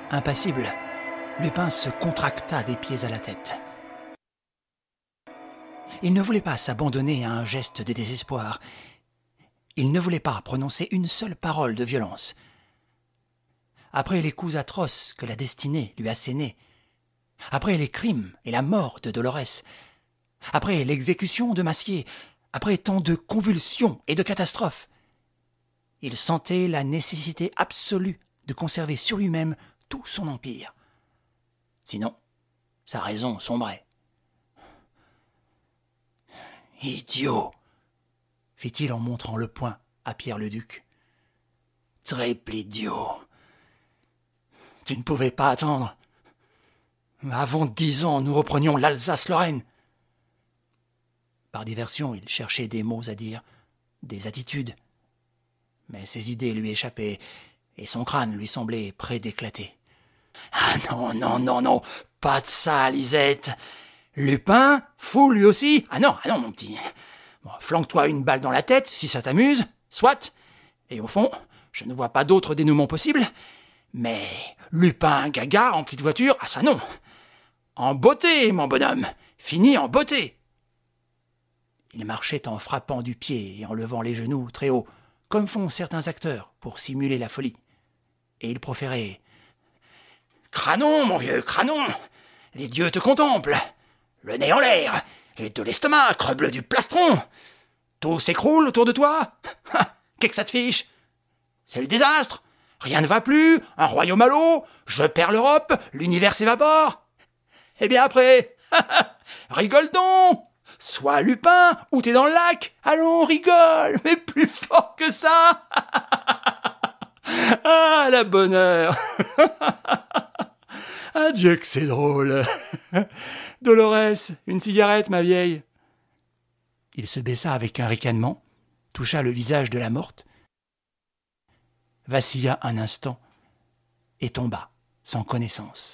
Impassible, Lupin se contracta des pieds à la tête. Il ne voulait pas s'abandonner à un geste de désespoir. Il ne voulait pas prononcer une seule parole de violence. Après les coups atroces que la destinée lui assénait, après les crimes et la mort de Dolorès, après l'exécution de Massier, après tant de convulsions et de catastrophes, il sentait la nécessité absolue de conserver sur lui-même tout son empire. Sinon, sa raison sombrait. « Idiot !» fit-il en montrant le poing à Pierre le Duc. « Triple idiot ! Tu ne pouvais pas attendre. Avant 10 ans, nous reprenions l'Alsace-Lorraine. » Par diversion, il cherchait des mots à dire, des attitudes. Mais ses idées lui échappaient, et son crâne lui semblait près d'éclater. « Ah non, pas de ça, Lisette. Lupin, fou lui aussi. Ah non, mon petit. Bon, flanque-toi une balle dans la tête, si ça t'amuse, soit. Et au fond, je ne vois pas d'autre dénouement possible. Mais Lupin gaga en petite voiture, ah ça non. En beauté, mon bonhomme, fini en beauté. » Il marchait en frappant du pied et en levant les genoux très haut, comme font certains acteurs pour simuler la folie. Et il proférait « Cranon, mon vieux, Cranon, les dieux te contemplent, le nez en l'air, et de l'estomac, creble du plastron. Tout s'écroule autour de toi. Qu'est-ce que ça te fiche? C'est le désastre. Rien ne va plus, un royaume à l'eau, je perds l'Europe, l'univers s'évapore. Eh bien après, rigole donc. Sois Lupin, ou t'es dans le lac. Allons, rigole, mais plus fort que ça. Ah, la bonne heure. Adieu que c'est drôle. Dolorès, une cigarette, ma vieille. Il se baissa avec un ricanement, toucha le visage de la morte, vacilla un instant et tomba sans connaissance.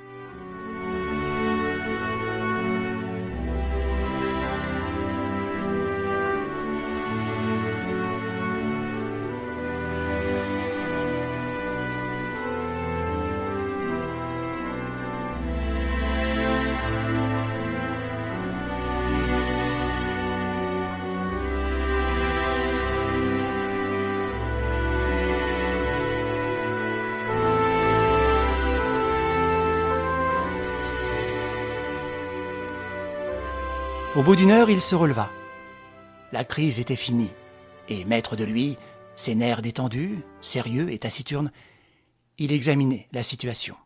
Au bout d'une heure, il se releva. La crise était finie, et maître de lui, ses nerfs détendus, sérieux et taciturne, il examinait la situation.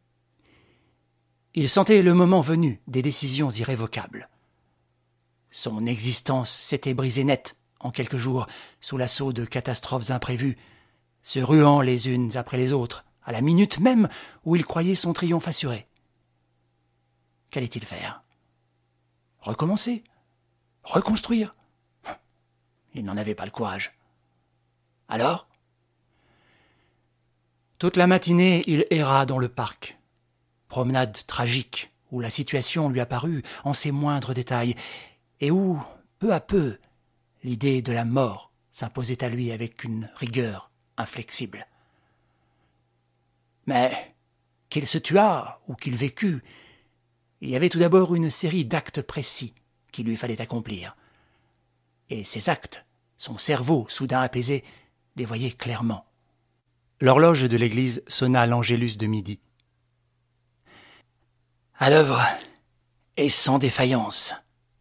Il sentait le moment venu des décisions irrévocables. Son existence s'était brisée net en quelques jours sous l'assaut de catastrophes imprévues, se ruant les unes après les autres, à la minute même où il croyait son triomphe assuré. Qu'allait-il faire ? Recommencer, reconstruire. Il n'en avait pas le courage. Alors, toute la matinée, il erra dans le parc. Promenade tragique, où la situation lui apparut en ses moindres détails, et où, peu à peu, l'idée de la mort s'imposait à lui avec une rigueur inflexible. Mais, qu'il se tuât ou qu'il vécût, il y avait tout d'abord une série d'actes précis qu'il lui fallait accomplir. Et ces actes, son cerveau, soudain apaisé, les voyait clairement. L'horloge de l'église sonna l'angélus de midi. À l'œuvre, et sans défaillance.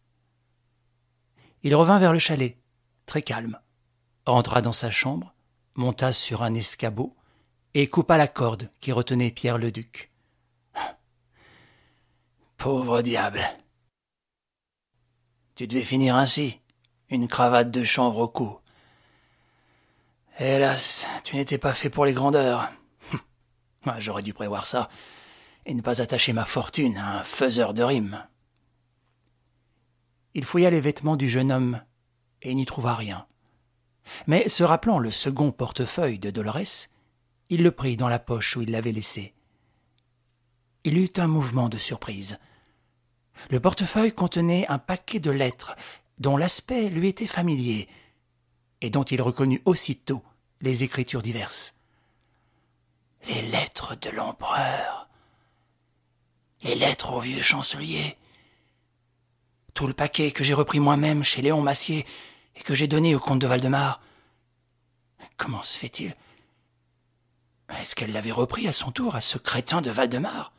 Il revint vers le chalet, très calme, rentra dans sa chambre, monta sur un escabeau et coupa la corde qui retenait Pierre le Duc. Pauvre diable. Tu devais finir ainsi, une cravate de chanvre au cou. Hélas, tu n'étais pas fait pour les grandeurs. J'aurais dû prévoir ça, et ne pas attacher ma fortune à un faiseur de rimes. Il fouilla les vêtements du jeune homme, et n'y trouva rien. Mais se rappelant le second portefeuille de Dolorès, il le prit dans la poche où il l'avait laissé. Il eut un mouvement de surprise. Le portefeuille contenait un paquet de lettres dont l'aspect lui était familier et dont il reconnut aussitôt les écritures diverses. Les lettres de l'empereur. Les lettres au vieux chancelier. Tout le paquet que j'ai repris moi-même chez Léon Massier et que j'ai donné au comte de Valdemar. Comment se fait-il? Est-ce qu'elle l'avait repris à son tour à ce crétin de Valdemar?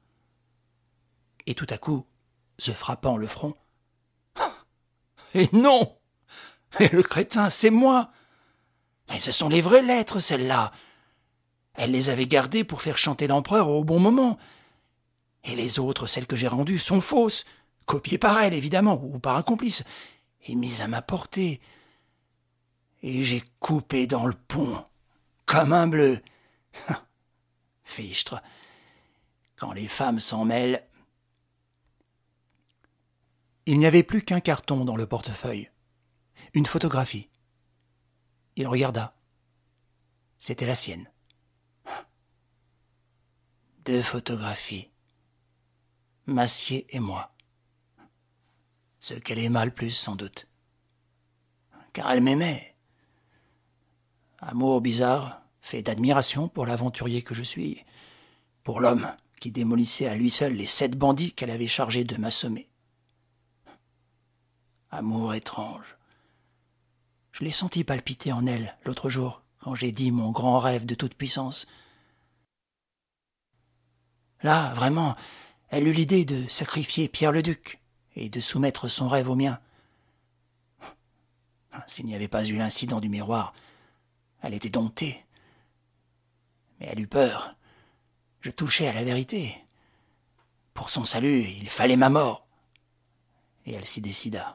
Et tout à coup, se frappant le front, « Et non! Et le crétin, c'est moi! Mais ce sont les vraies lettres, celles-là! Elle les avait gardées pour faire chanter l'empereur au bon moment. Et les autres, celles que j'ai rendues, sont fausses, copiées par elle, évidemment, ou par un complice, et mises à ma portée. Et j'ai coupé dans le pont, comme un bleu. Fichtre, quand les femmes s'en mêlent. » Il n'y avait plus qu'un carton dans le portefeuille, une photographie. Il regarda. C'était la sienne. 2 photographies. Massier et moi. Ce qu'elle aima le plus, sans doute. Car elle m'aimait. Amour bizarre, fait d'admiration pour l'aventurier que je suis, pour l'homme qui démolissait à lui seul les 7 bandits qu'elle avait chargés de m'assommer. Amour étrange. Je l'ai senti palpiter en elle l'autre jour, quand j'ai dit mon grand rêve de toute puissance. Là, vraiment, elle eut l'idée de sacrifier Pierre-le-Duc et de soumettre son rêve au mien. S'il n'y avait pas eu l'incident du miroir, elle était domptée. Mais elle eut peur. Je touchais à la vérité. Pour son salut, il fallait ma mort. Et elle s'y décida.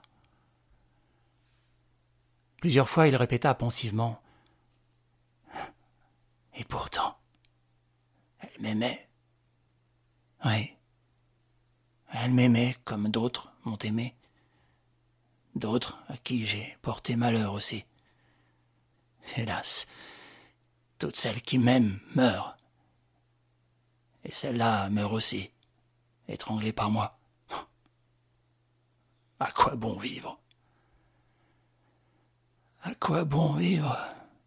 Plusieurs fois, il répéta pensivement. Et pourtant, elle m'aimait. Oui, elle m'aimait comme d'autres m'ont aimé. D'autres à qui j'ai porté malheur aussi. Hélas, toutes celles qui m'aiment meurent. Et celle-là meurt aussi, étranglée par moi. À quoi bon vivre? À quoi bon vivre?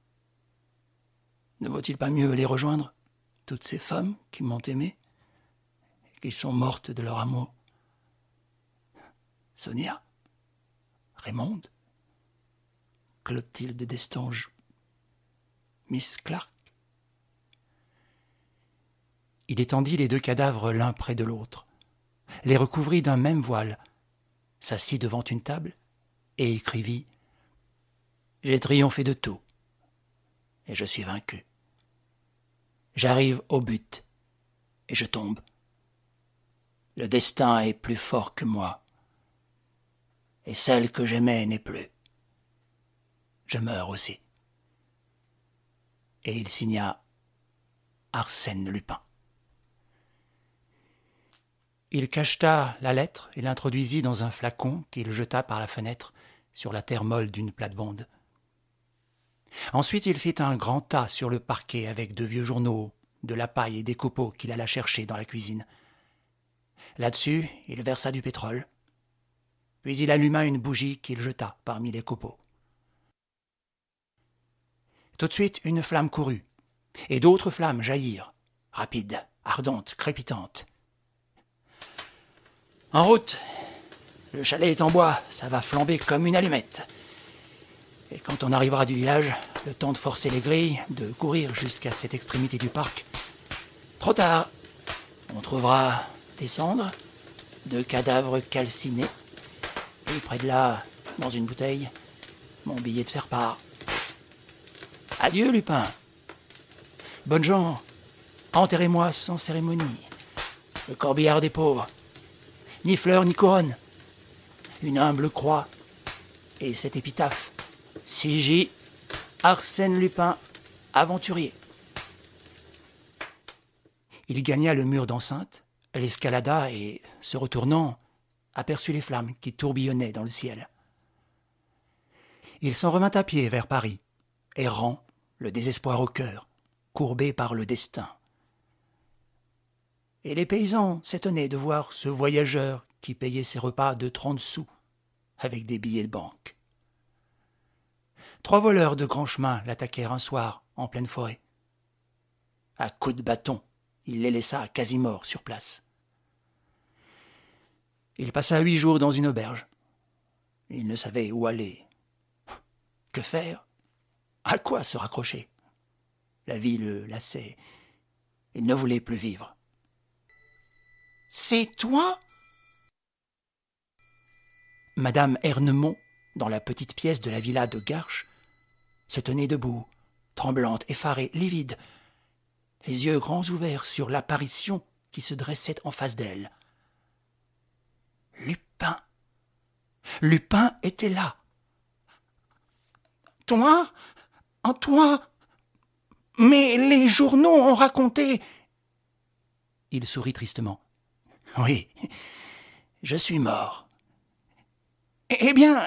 Ne vaut-il pas mieux les rejoindre, toutes ces femmes qui m'ont aimé et qui sont mortes de leur amour? Sonia, Raymonde, Clotilde Destange, Miss Clark. Il étendit les 2 cadavres l'un près de l'autre, les recouvrit d'un même voile, s'assit devant une table et écrivit « J'ai triomphé de tout, et je suis vaincu. J'arrive au but, et je tombe. Le destin est plus fort que moi, et celle que j'aimais n'est plus. Je meurs aussi. » Et il signa Arsène Lupin. Il cacheta la lettre et l'introduisit dans un flacon qu'il jeta par la fenêtre sur la terre molle d'une plate-bande. Ensuite, il fit un grand tas sur le parquet avec de vieux journaux, de la paille et des copeaux qu'il alla chercher dans la cuisine. Là-dessus, il versa du pétrole, puis il alluma une bougie qu'il jeta parmi les copeaux. Tout de suite, une flamme courut, et d'autres flammes jaillirent, rapides, ardentes, crépitantes. « En route! Le chalet est en bois, ça va flamber comme une allumette. » Et quand on arrivera du village, le temps de forcer les grilles, de courir jusqu'à cette extrémité du parc. Trop tard. On trouvera des cendres, 2 cadavres calcinés, et près de là, dans une bouteille, mon billet de faire-part. Adieu, Lupin. Bonnes gens, enterrez-moi sans cérémonie. Le corbillard des pauvres. Ni fleurs ni couronne. Une humble croix. Et cette épitaphe. C.J. Arsène Lupin, aventurier. Il gagna le mur d'enceinte, l'escalada et, se retournant, aperçut les flammes qui tourbillonnaient dans le ciel. Il s'en revint à pied vers Paris, errant, le désespoir au cœur, courbé par le destin. Et les paysans s'étonnaient de voir ce voyageur qui payait ses repas de 30 sous avec des billets de banque. 3 voleurs de grand chemin l'attaquèrent un soir en pleine forêt. À coups de bâton, il les laissa quasi morts sur place. Il passa 8 jours dans une auberge. Il ne savait où aller. Que faire? À quoi se raccrocher? La vie le lassait. Il ne voulait plus vivre. « C'est toi ?» Madame Ernemont, dans la petite pièce de la villa de Garches, se tenait debout, tremblante, effarée, livide, les yeux grands ouverts sur l'apparition qui se dressait en face d'elle. Lupin. Lupin était là. « Toi? En toi? Mais les journaux ont raconté... » Il sourit tristement. « Oui, je suis mort. »« Eh bien...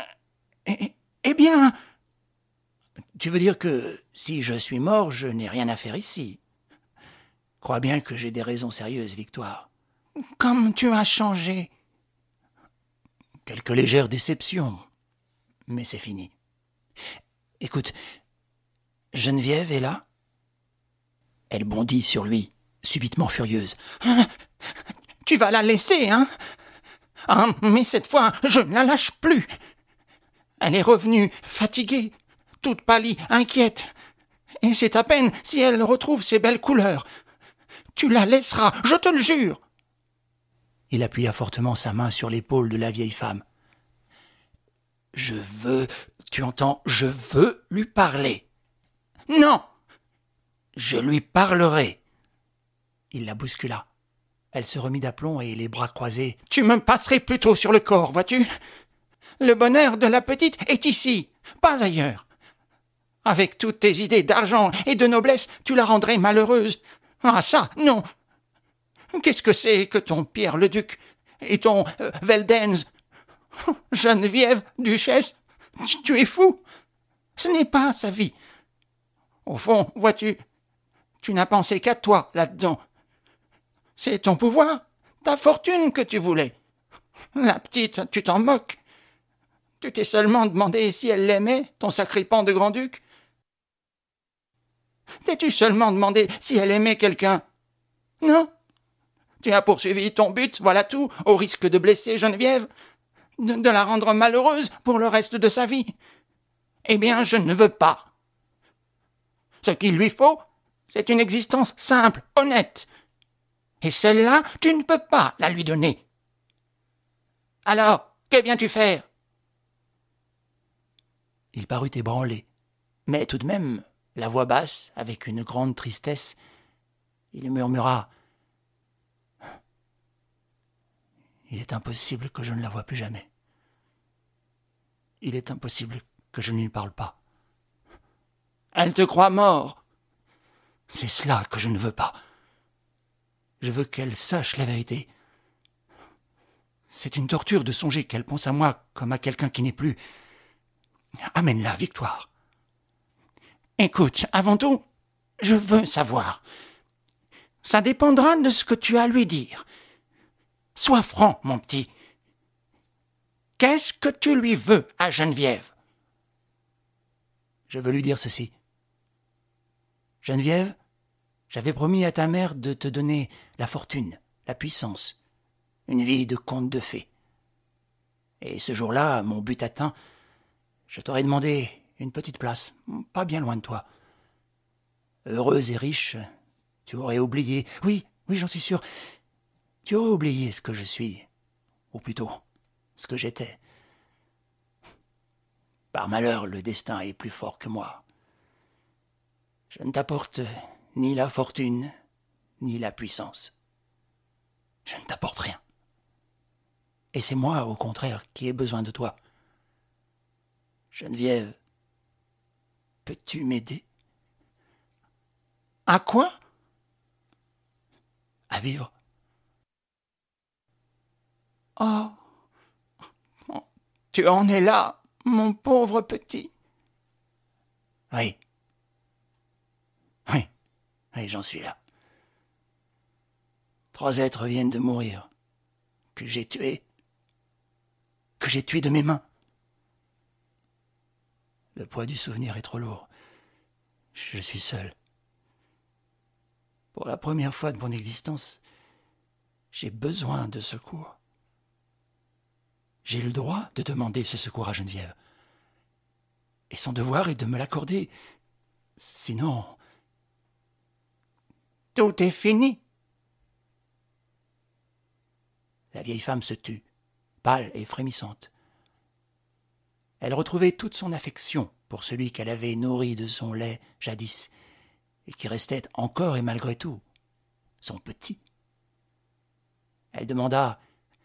Tu veux dire que si je suis mort, je n'ai rien à faire ici. Crois bien que j'ai des raisons sérieuses, Victoire. »« Comme tu as changé. » Quelques légères déceptions, mais c'est fini. Écoute, Geneviève est là? Elle bondit sur lui, subitement furieuse. « Tu vas la laisser, hein? Ah, mais cette fois, je ne la lâche plus. Elle est revenue, fatiguée, toute pâlie, inquiète. Et c'est à peine si elle retrouve ses belles couleurs. Tu la laisseras, je te le jure. » Il appuya fortement sa main sur l'épaule de la vieille femme. « Je veux, tu entends, je veux lui parler. »« Non !»« Je lui parlerai. » Il la bouscula. Elle se remit d'aplomb et les bras croisés. « Tu me passerais plutôt sur le corps, vois-tu ? Le bonheur de la petite est ici, pas ailleurs. Avec toutes tes idées d'argent et de noblesse, tu la rendrais malheureuse. Ah ça, non. Qu'est-ce que c'est que ton Pierre-le-Duc et ton Veldenz ? Geneviève, duchesse, tu es fou. Ce n'est pas sa vie. Au fond, vois-tu, tu n'as pensé qu'à toi là-dedans. C'est ton pouvoir, ta fortune que tu voulais. La petite, tu t'en moques. Tu t'es seulement demandé si elle l'aimait, ton sacripant de grand-duc. T'es-tu seulement demandé si elle aimait quelqu'un? Non. Tu as poursuivi ton but, voilà tout, au risque de blesser Geneviève, de la rendre malheureuse pour le reste de sa vie. Eh bien, je ne veux pas. Ce qu'il lui faut, c'est une existence simple, honnête. Et celle-là, tu ne peux pas la lui donner. Alors, que viens-tu faire? Il parut ébranlé, mais tout de même, la voix basse, avec une grande tristesse, il murmura « Il est impossible que je ne la voie plus jamais. Il est impossible que je ne lui parle pas. Elle te croit mort. C'est cela que je ne veux pas. Je veux qu'elle sache la vérité. C'est une torture de songer qu'elle pense à moi comme à quelqu'un qui n'est plus. Amène-la, Victoire. Écoute, avant tout, je veux savoir. Ça dépendra de ce que tu as à lui dire. Sois franc, mon petit. Qu'est-ce que tu lui veux à Geneviève? Je veux lui dire ceci. Geneviève, j'avais promis à ta mère de te donner la fortune, la puissance, une vie de conte de fées. Et ce jour-là, mon but atteint, je t'aurais demandé une petite place, pas bien loin de toi. Heureuse et riche, tu aurais oublié, oui, j'en suis sûr, tu aurais oublié ce que je suis, ou plutôt, ce que j'étais. Par malheur, le destin est plus fort que moi. Je ne t'apporte ni la fortune, ni la puissance. Je ne t'apporte rien. Et c'est moi, au contraire, qui ai besoin de toi. Geneviève, peux-tu m'aider? À quoi? À vivre. Oh, tu en es là, mon pauvre petit. Oui, j'en suis là. 3 êtres viennent de mourir, que j'ai tués de mes mains. Le poids du souvenir est trop lourd. Je suis seul. Pour la première fois de mon existence, j'ai besoin de secours. J'ai le droit de demander ce secours à Geneviève. Et son devoir est de me l'accorder. Sinon... Tout est fini. La vieille femme se tut, pâle et frémissante. Elle retrouvait toute son affection pour celui qu'elle avait nourri de son lait jadis, et qui restait encore et malgré tout son petit. Elle demanda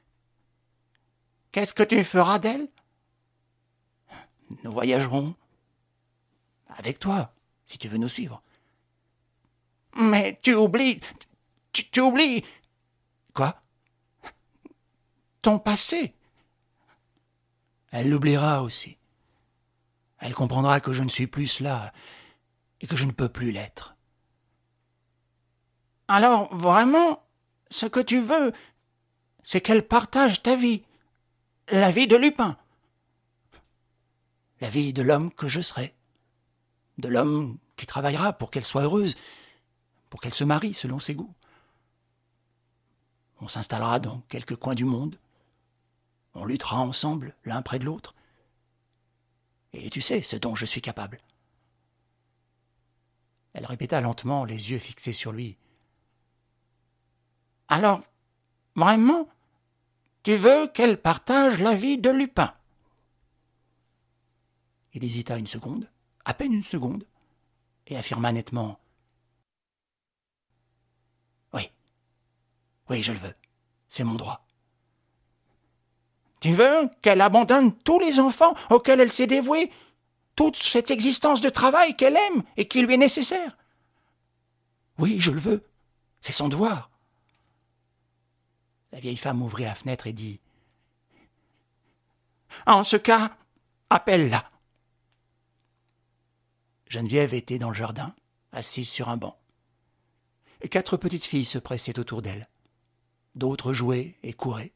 « Qu'est-ce que tu feras d'elle ?»« Nous voyagerons avec toi, si tu veux nous suivre. »« Mais tu oublies... Tu oublies... » Quoi ? Ton passé. Elle l'oubliera aussi. Elle comprendra que je ne suis plus cela et que je ne peux plus l'être. Alors, vraiment, ce que tu veux, c'est qu'elle partage ta vie, la vie de Lupin. La vie de l'homme que je serai, de l'homme qui travaillera pour qu'elle soit heureuse, pour qu'elle se marie selon ses goûts. On s'installera dans quelques coins du monde. On luttera ensemble, l'un près de l'autre. Et tu sais ce dont je suis capable. Elle répéta lentement, les yeux fixés sur lui. Alors, vraiment, tu veux qu'elle partage la vie de Lupin? Il hésita une seconde, à peine une seconde, et affirma nettement. Oui, je le veux. C'est mon droit. Tu veux qu'elle abandonne tous les enfants auxquels elle s'est dévouée, toute cette existence de travail qu'elle aime et qui lui est nécessaire? Oui, je le veux. C'est son devoir. La vieille femme ouvrit la fenêtre et dit « En ce cas, appelle-la. » Geneviève était dans le jardin, assise sur un banc. 4 petites filles se pressaient autour d'elle. D'autres jouaient et couraient.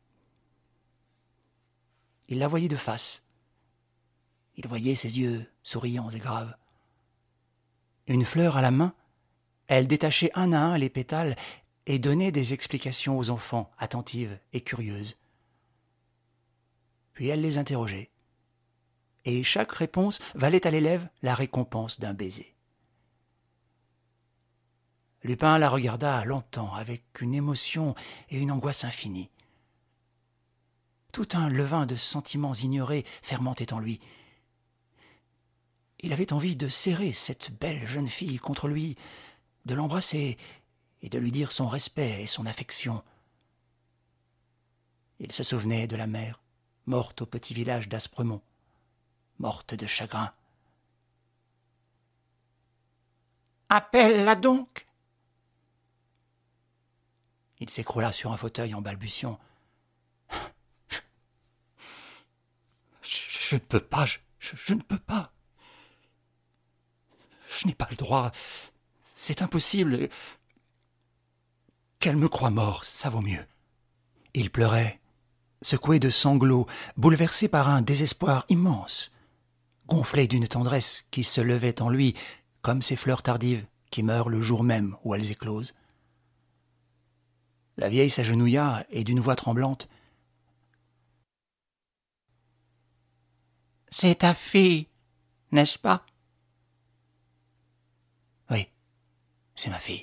Il la voyait de face. Il voyait ses yeux souriants et graves. Une fleur à la main, elle détachait un à un les pétales et donnait des explications aux enfants, attentives et curieuses. Puis elle les interrogeait. Et chaque réponse valait à l'élève la récompense d'un baiser. Lupin la regarda longtemps, avec une émotion et une angoisse infinie. Tout un levain de sentiments ignorés fermentait en lui. Il avait envie de serrer cette belle jeune fille contre lui, de l'embrasser et de lui dire son respect et son affection. Il se souvenait de la mère, morte au petit village d'Aspremont, morte de chagrin. « Appelle-la donc !» Il s'écroula sur un fauteuil en balbutiant. Je ne peux pas, je ne peux pas. Je n'ai pas le droit. C'est impossible. Qu'elle me croie mort, ça vaut mieux. Il pleurait, secoué de sanglots, bouleversé par un désespoir immense, gonflé d'une tendresse qui se levait en lui comme ces fleurs tardives qui meurent le jour même où elles éclosent. La vieille s'agenouilla et d'une voix tremblante. « C'est ta fille, n'est-ce pas ?»« Oui, c'est ma fille. »«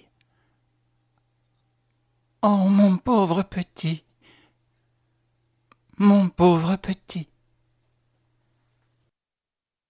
Oh, mon pauvre petit, mon pauvre petit !»